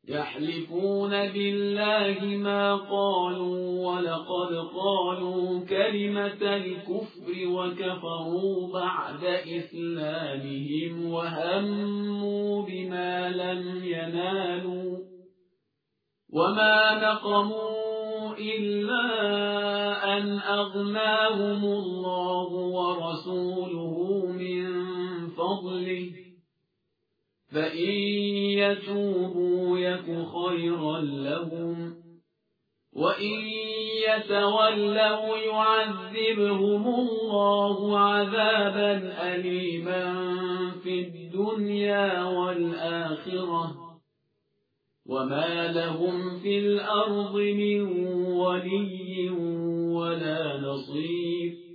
يحلفون بالله ما قالوا ولقد قالوا كلمة الكفر وكفروا بعد إسلامهم وهموا بما لم ينالوا وما نقموا إلا أن أغناهم الله ورسوله من فضله فإن يتوبوا يك خيرا لهم وإن يتولوا يعذبهم الله عذابا أليما في الدنيا والآخرة وما لهم في الأرض من ولي ولا نصير.